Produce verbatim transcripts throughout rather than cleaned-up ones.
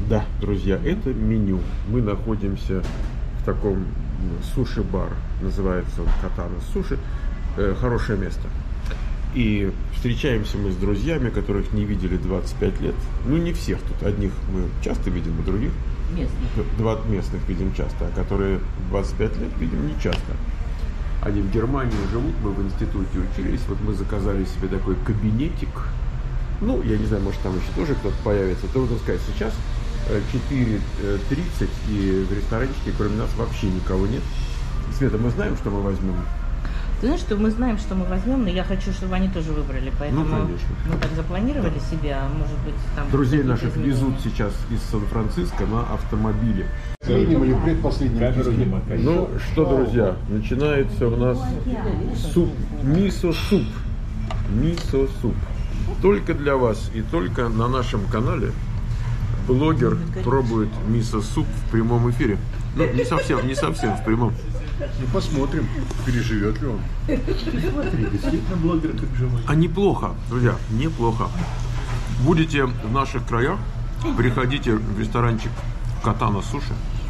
Да, друзья, это меню. Мы находимся в таком суши-бар, называется он Катана Суши. Э, хорошее место. И встречаемся мы с друзьями, которых не видели двадцать пять лет. Ну, не всех тут. Одних мы часто видим, а других местных. Два местных видим часто, а которые двадцать пять лет видим не часто. Они в Германии живут, мы в институте учились. Вот мы заказали себе такой кабинетик. Ну, я не знаю, может там еще тоже кто-то появится. Трудно сказать. Сейчас четыре тридцать, и в ресторанчике кроме нас вообще никого нет. Света, мы знаем, что мы возьмем? Ты знаешь, что мы знаем, что мы возьмем, но я хочу, чтобы они тоже выбрали. Поэтому ну, конечно. Мы так запланировали да. себя, может быть, там... Друзей наших везут сейчас из Сан-Франциско на автомобиле. Средним или предпоследним. Ну что, друзья, начинается у нас суп, мисо-суп. Мисо-суп. Только для вас и только на нашем канале блогер пробует мисо-суп в прямом эфире. Ну, не совсем, не совсем в прямом. Ну, посмотрим, переживет ли он. Смотри, действительно блогер как живой. А неплохо, друзья, неплохо. Будете в наших краях, приходите в ресторанчик Катана Суши.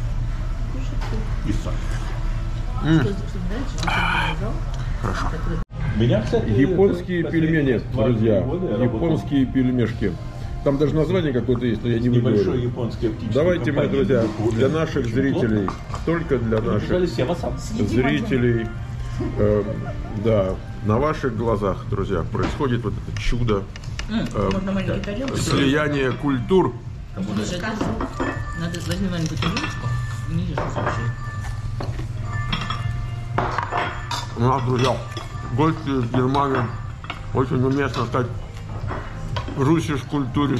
Хорошо. Меня, кстати, японские пельмени, друзья, японские пельмешки. Там даже название какое-то есть, но я не выговорю. Давайте мы, друзья, для наших зрителей, только для наших зрителей, э, да, на ваших глазах, друзья, происходит вот это чудо э, слияния культур. Надо возьми маленькую тарелочку, не ешь вообще. У нас, друзья, гости из Германии, очень уместно стать русиш культуриш.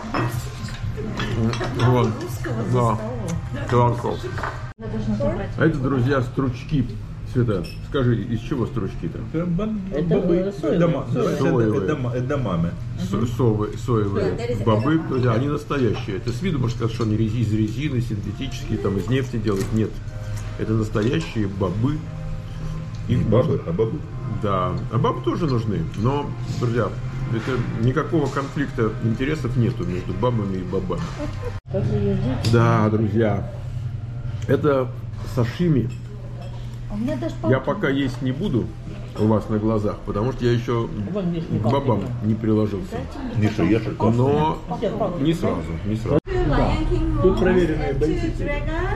Вот. Да. Классно. А это, друзья, стручки. Света, скажи, из чего стручки-то? Это бобы. Соевые. Эдамаме. Соевые бобы, друзья, они настоящие. Это с виду можно сказать, что они из резины, синтетические, там из нефти делают. Нет. Это настоящие бобы. Их бабы, а бабы? Да. А бабы тоже нужны. Но, друзья, это никакого конфликта интересов нету между бабами и бабами. Да, друзья. Это сашими. Я пока есть не буду у вас на глазах, потому что я еще к бабам не приложился. Миша, ешь. Но не сразу, не сразу. Да. Тут проверенные бандиты.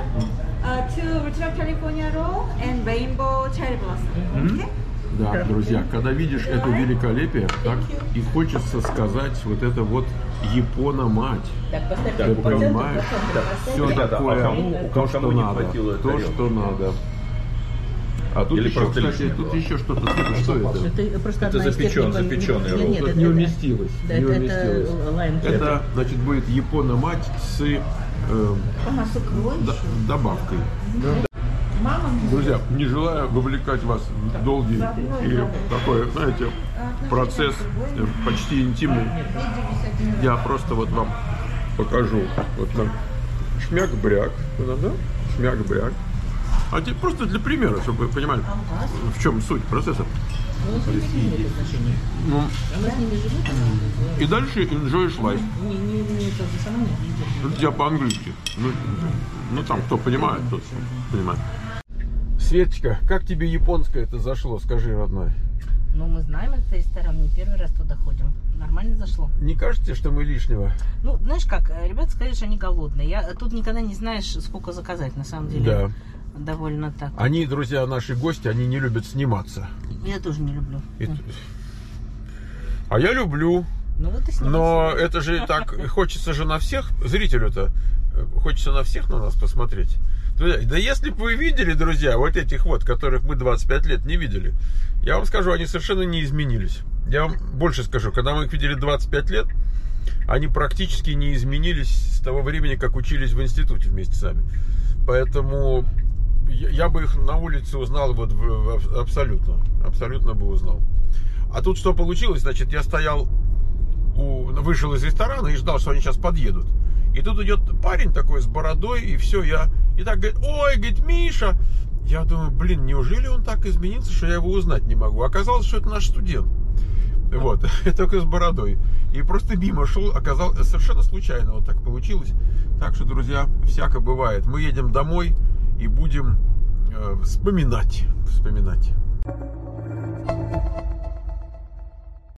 Да, друзья, когда видишь это великолепие, так и хочется сказать вот это вот Япона-мать. Ты понимаешь? Все такое, то, что надо. То, что надо. А тут еще, кстати, тут еще что-то. Что это? Это, просто это запечен, запеченный ролл. Нет, это не уместилось. Да, не это, уместилось. Это, это, значит, будет Япона-мать с э, д- добавкой. Друзья, не желаю вовлекать вас в долгий и такой, знаете, процесс почти интимный. Я просто вот вам покажу. Вот там шмяк-бряк. Да? Шмяк-бряк. А теперь просто для примера, чтобы вы понимали, в чем суть процесса. Ну, и дальше enjoy life. Я по-английски. Ну, ну там кто понимает, тот понимает. Светочка, как тебе японское это зашло, скажи, родной? Ну, мы знаем этот ресторан, не первый раз туда ходим. Нормально зашло. Не кажется, что мы лишнего? Ну, знаешь как, ребята сказали, что они голодные. Я, тут никогда не знаешь, сколько заказать, на самом деле. Да. Довольно так. Они, друзья, наши гости, они не любят сниматься. Я тоже не люблю. И... А я люблю. Ну, вот и но это же так, хочется же на всех, зрителю-то, хочется на всех на нас посмотреть. Да если бы вы видели, друзья, вот этих вот, которых мы двадцать пять лет не видели, я вам скажу, они совершенно не изменились. Я вам больше скажу, когда мы их видели двадцать пять лет, они практически не изменились с того времени, как учились в институте вместе с нами. Поэтому я бы их на улице узнал вот абсолютно, абсолютно бы узнал. А тут что получилось, значит, я стоял, у, вышел из ресторана и ждал, что они сейчас подъедут. И тут идет парень такой с бородой, и все, я... И так говорит, ой, говорит, Миша. Я думаю, блин, неужели он так изменился, что я его узнать не могу? Оказалось, что это наш студент. Вот, только с бородой. И просто мимо шел, оказалось, совершенно случайно вот так получилось. Так что, друзья, всяко бывает. Мы едем домой и будем э, вспоминать. Вспоминать.